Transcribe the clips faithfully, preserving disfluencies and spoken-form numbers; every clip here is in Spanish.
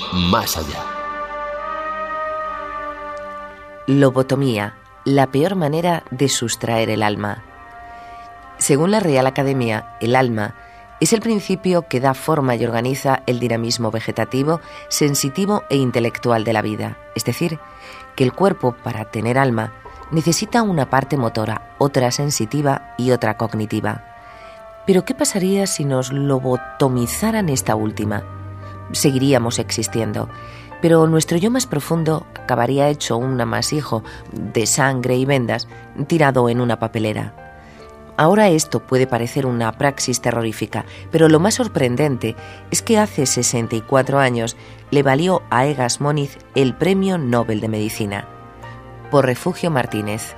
más allá. Lobotomía, la peor manera de sustraer el alma. Según la Real Academia, el alma es el principio que da forma y organiza el dinamismo vegetativo, sensitivo e intelectual de la vida. Es decir, que el cuerpo, para tener alma, necesita una parte motora, otra sensitiva y otra cognitiva. Pero ¿qué pasaría si nos lobotomizaran esta última? Seguiríamos existiendo, pero nuestro yo más profundo acabaría hecho un amasijo de sangre y vendas tirado en una papelera. Ahora esto puede parecer una praxis terrorífica, pero lo más sorprendente es que hace sesenta y cuatro años le valió a Egas Moniz el Premio Nobel de Medicina. Por Refugio Martínez.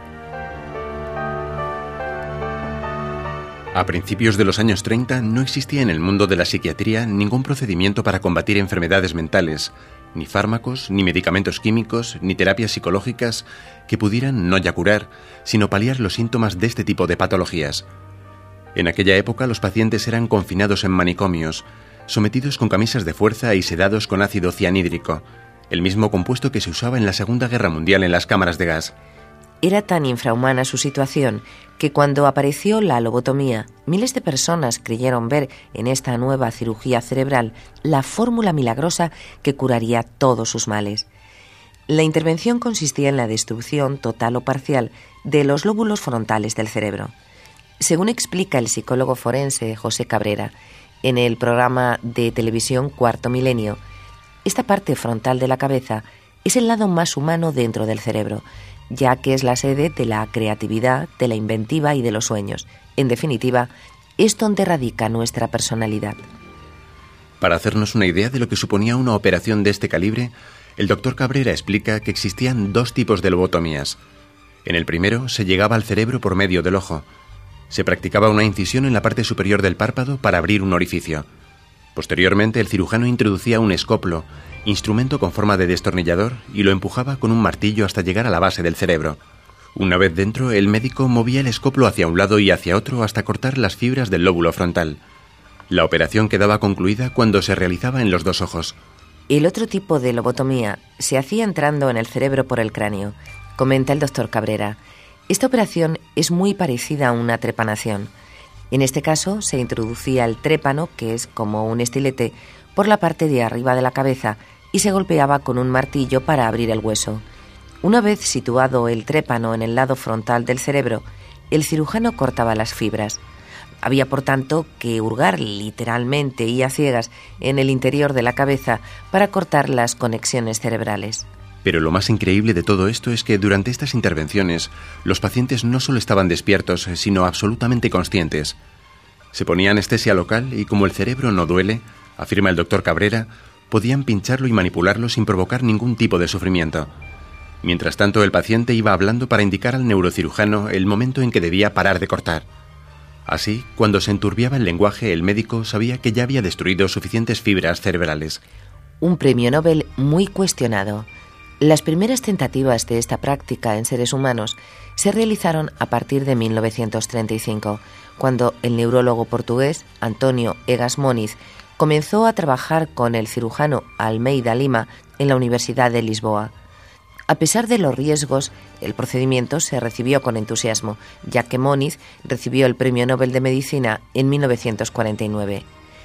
A principios de los años treinta no existía en el mundo de la psiquiatría ningún procedimiento para combatir enfermedades mentales, ni fármacos, ni medicamentos químicos, ni terapias psicológicas que pudieran no ya curar, sino paliar los síntomas de este tipo de patologías. En aquella época los pacientes eran confinados en manicomios, sometidos con camisas de fuerza y sedados con ácido cianhídrico, el mismo compuesto que se usaba en la Segunda Guerra Mundial en las cámaras de gas. Era tan infrahumana su situación que cuando apareció la lobotomía, miles de personas creyeron ver en esta nueva cirugía cerebral la fórmula milagrosa que curaría todos sus males. La intervención consistía en la destrucción total o parcial de los lóbulos frontales del cerebro. Según explica el psicólogo forense José Cabrera en el programa de televisión Cuarto Milenio, esta parte frontal de la cabeza es el lado más humano dentro del cerebro, ya que es la sede de la creatividad, de la inventiva y de los sueños. En definitiva, es donde radica nuestra personalidad. Para hacernos una idea de lo que suponía una operación de este calibre, el doctor Cabrera explica que existían dos tipos de lobotomías. En el primero se llegaba al cerebro por medio del ojo. Se practicaba una incisión en la parte superior del párpado para abrir un orificio. Posteriormente, el cirujano introducía un escoplo, instrumento con forma de destornillador, y lo empujaba con un martillo hasta llegar a la base del cerebro. Una vez dentro, el médico movía el escoplo hacia un lado y hacia otro hasta cortar las fibras del lóbulo frontal. La operación quedaba concluida cuando se realizaba en los dos ojos. El otro tipo de lobotomía se hacía entrando en el cerebro por el cráneo, comenta el doctor Cabrera. Esta operación es muy parecida a una trepanación. En este caso se introducía el trépano, que es como un estilete, por la parte de arriba de la cabeza y se golpeaba con un martillo para abrir el hueso. Una vez situado el trépano en el lado frontal del cerebro, el cirujano cortaba las fibras. Había, por tanto, que hurgar literalmente y a ciegas en el interior de la cabeza para cortar las conexiones cerebrales. Pero lo más increíble de todo esto es que durante estas intervenciones los pacientes no solo estaban despiertos, sino absolutamente conscientes. Se ponía anestesia local y como el cerebro no duele, afirma el doctor Cabrera, podían pincharlo y manipularlo sin provocar ningún tipo de sufrimiento. Mientras tanto, el paciente iba hablando para indicar al neurocirujano el momento en que debía parar de cortar. Así, cuando se enturbiaba el lenguaje, el médico sabía que ya había destruido suficientes fibras cerebrales. Un premio Nobel muy cuestionado. Las primeras tentativas de esta práctica en seres humanos se realizaron a partir de mil novecientos treinta y cinco, cuando el neurólogo portugués António Egas Moniz comenzó a trabajar con el cirujano Almeida Lima en la Universidad de Lisboa. A pesar de los riesgos, el procedimiento se recibió con entusiasmo, ya que Moniz recibió el Premio Nobel de Medicina en mil novecientos cuarenta y nueve.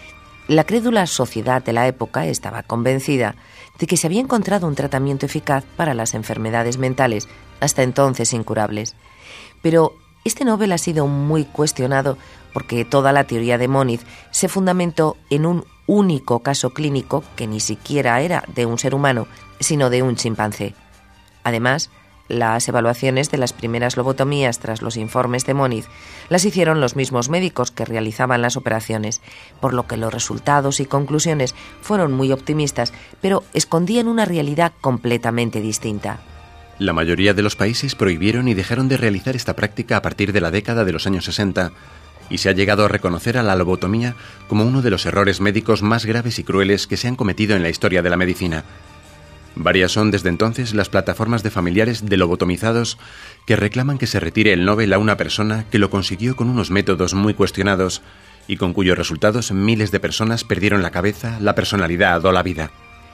La crédula sociedad de la época estaba convencida de que se había encontrado un tratamiento eficaz para las enfermedades mentales, hasta entonces incurables. Pero este Nobel ha sido muy cuestionado porque toda la teoría de Moniz se fundamentó en un único caso clínico que ni siquiera era de un ser humano, sino de un chimpancé. Además, las evaluaciones de las primeras lobotomías tras los informes de Moniz las hicieron los mismos médicos que realizaban las operaciones, por lo que los resultados y conclusiones fueron muy optimistas, pero escondían una realidad completamente distinta. La mayoría de los países prohibieron y dejaron de realizar esta práctica a partir de la década de los años sesenta, y se ha llegado a reconocer a la lobotomía como uno de los errores médicos más graves y crueles que se han cometido en la historia de la medicina. Varias son desde entonces las plataformas de familiares de lobotomizados que reclaman que se retire el Nobel a una persona que lo consiguió con unos métodos muy cuestionados y con cuyos resultados miles de personas perdieron la cabeza, la personalidad o la vida.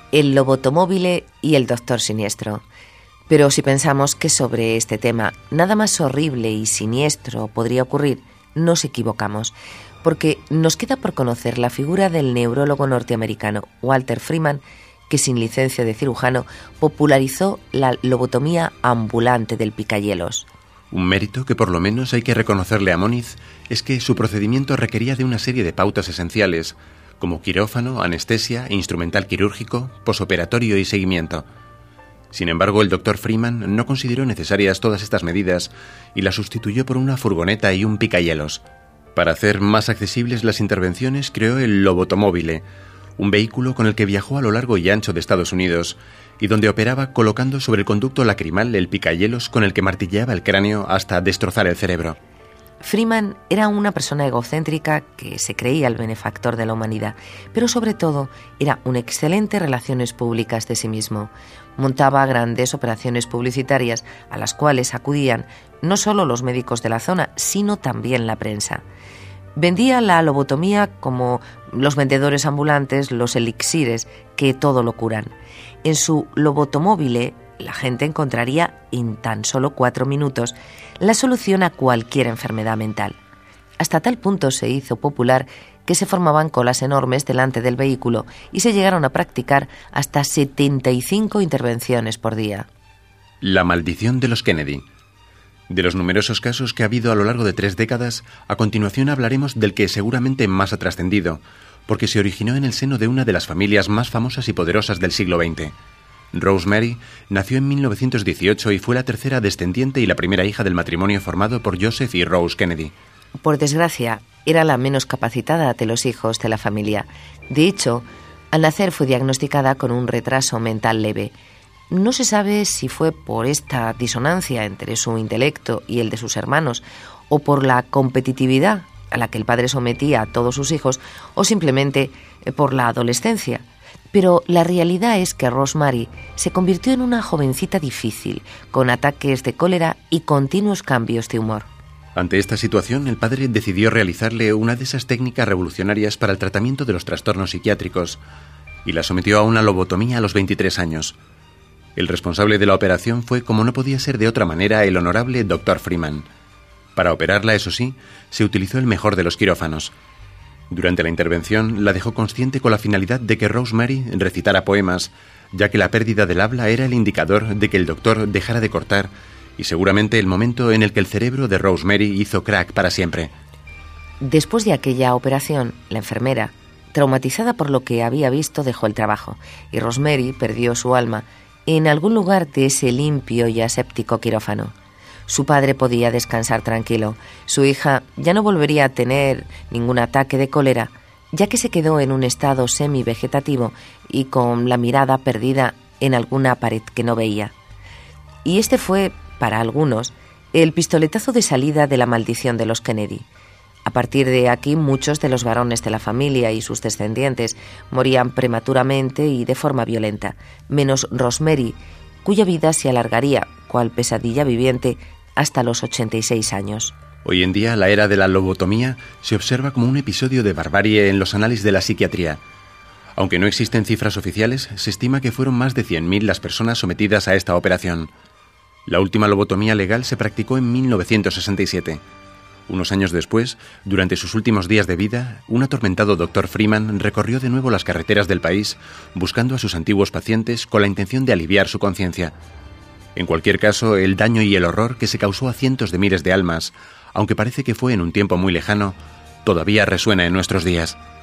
el lobotomóvil y el doctor siniestro. Pero si pensamos que sobre este tema nada más horrible y siniestro podría ocurrir, nos equivocamos, porque nos queda por conocer la figura del neurólogo norteamericano Walter Freeman, que sin licencia de cirujano popularizó la lobotomía ambulante del picahielos. Un mérito que por lo menos hay que reconocerle a Moniz es que su procedimiento requería de una serie de pautas esenciales, como quirófano, anestesia, instrumental quirúrgico, posoperatorio y seguimiento. Sin embargo, el doctor Freeman no consideró necesarias todas estas medidas y las sustituyó por una furgoneta y un picahielos. Para hacer más accesibles las intervenciones, creó el lobotomóvil, un vehículo con el que viajó a lo largo y ancho de Estados Unidos y donde operaba colocando sobre el conducto lacrimal el picahielos con el que martilleaba el cráneo hasta destrozar el cerebro. Freeman era una persona egocéntrica que se creía el benefactor de la humanidad, pero sobre todo era un excelente relaciones públicas de sí mismo. Montaba grandes operaciones publicitarias a las cuales acudían no solo los médicos de la zona, sino también la prensa. Vendía la lobotomía como los vendedores ambulantes, los elixires que todo lo curan. En su lobotomóvil, la gente encontraría en tan solo cuatro minutos la solución a cualquier enfermedad mental. Hasta tal punto se hizo popular que se formaban colas enormes delante del vehículo y se llegaron a practicar hasta setenta y cinco intervenciones por día. La maldición de los Kennedy. De los numerosos casos que ha habido a lo largo de tres décadas, a continuación hablaremos del que seguramente más ha trascendido, porque se originó en el seno de una de las familias más famosas y poderosas del siglo veinte. Rosemary nació en mil novecientos dieciocho y fue la tercera descendiente y la primera hija del matrimonio formado por Joseph y Rose Kennedy. Por desgracia, era la menos capacitada de los hijos de la familia. De hecho, al nacer fue diagnosticada con un retraso mental leve. No se sabe si fue por esta disonancia entre su intelecto y el de sus hermanos, o por la competitividad a la que el padre sometía a todos sus hijos, o simplemente por la adolescencia. Pero la realidad es que Rosemary se convirtió en una jovencita difícil, con ataques de cólera y continuos cambios de humor. Ante esta situación, el padre decidió realizarle una de esas técnicas revolucionarias para el tratamiento de los trastornos psiquiátricos y la sometió a una lobotomía a los veintitrés años. El responsable de la operación fue, como no podía ser de otra manera, el honorable doctor Freeman. Para operarla, eso sí, se utilizó el mejor de los quirófanos. Durante la intervención la dejó consciente con la finalidad de que Rosemary recitara poemas, ya que la pérdida del habla era el indicador de que el doctor dejara de cortar y seguramente el momento en el que el cerebro de Rosemary hizo crack para siempre. Después de aquella operación, la enfermera, traumatizada por lo que había visto, dejó el trabajo y Rosemary perdió su alma en algún lugar de ese limpio y aséptico quirófano. Su padre podía descansar tranquilo. Su hija ya no volvería a tener ningún ataque de cólera, ya que se quedó en un estado semi-vegetativo y con la mirada perdida en alguna pared que no veía. Y este fue, para algunos, el pistoletazo de salida de la maldición de los Kennedy. A partir de aquí, muchos de los varones de la familia y sus descendientes morían prematuramente y de forma violenta, menos Rosemary, cuya vida se alargaría, cual pesadilla viviente, hasta los ochenta y seis años. Hoy en día, la era de la lobotomía se observa como un episodio de barbarie en los anales de la psiquiatría. Aunque no existen cifras oficiales, se estima que fueron más de cien mil las personas sometidas a esta operación. La última lobotomía legal se practicó en mil novecientos sesenta y siete. Unos años después, durante sus últimos días de vida, un atormentado doctor Freeman recorrió de nuevo las carreteras del país buscando a sus antiguos pacientes con la intención de aliviar su conciencia. En cualquier caso, el daño y el horror que se causó a cientos de miles de almas, aunque parece que fue en un tiempo muy lejano, todavía resuena en nuestros días.